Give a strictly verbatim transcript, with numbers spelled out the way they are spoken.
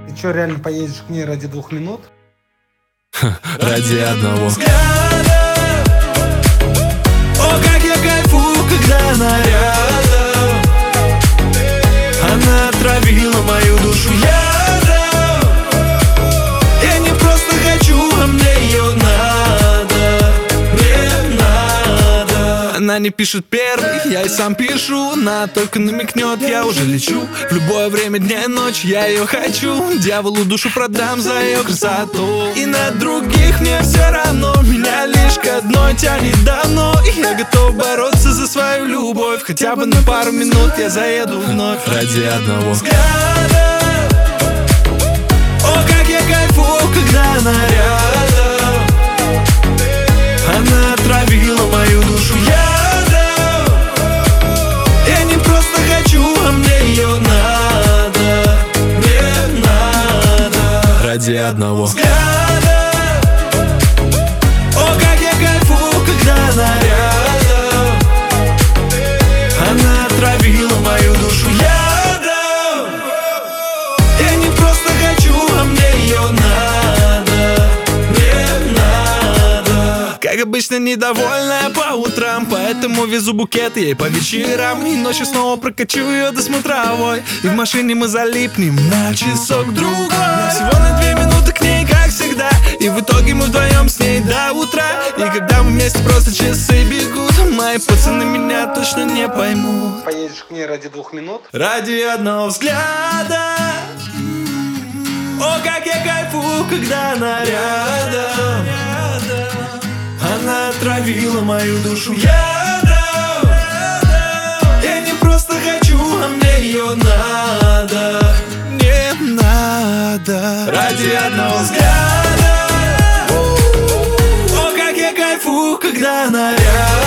Ты что, реально поедешь к ней ради двух минут? Ради одного взгляда. О, как я кайфую, когда она рядом. Она отравила мою душу ядом. Я не просто хочу, а мне ее надо. Мне надо. Она не пишет первый, я и сам пишу. Она только намекнет, я уже лечу. В любое время дня и ночи я ее хочу. Дьяволу душу продам за ее красоту. И на других мне все равно. Меня лишь к одной тянет давно. И я готов бороться за свою любовь. Хотя бы на пару минут я заеду вновь. Ради одного взгляда. О, как я кайфую, когда она рядом. Она отравила мою душу ядом. Я не просто хочу, а мне ее надо. Мне надо. Ради одного взгляда. О, как я кайфую, когда она рядом. Она отравила мою душу ядом. Я не просто хочу, а мне ее надо. Мне надо. Как обычно недовольная по утрам, поэтому везу букет ей по вечерам. И ночью снова прокачу ее до смотровой. И в машине мы залипнем на часок другой. Всего на две минуты к ней, как всегда. И в итоге мы вдвоем с ней до утра. И когда мы вместе, просто часы бегут. Мои пацаны меня точно не поймут. Поедешь к ней ради двух минут? Ради одного взгляда. О, как я кайфую, когда она рядом. Она отравила мою душу ядом. Я не просто хочу, а мне ее надо. Не надо. Ради одного взгляда. О, как я кайфую, когда она рядом.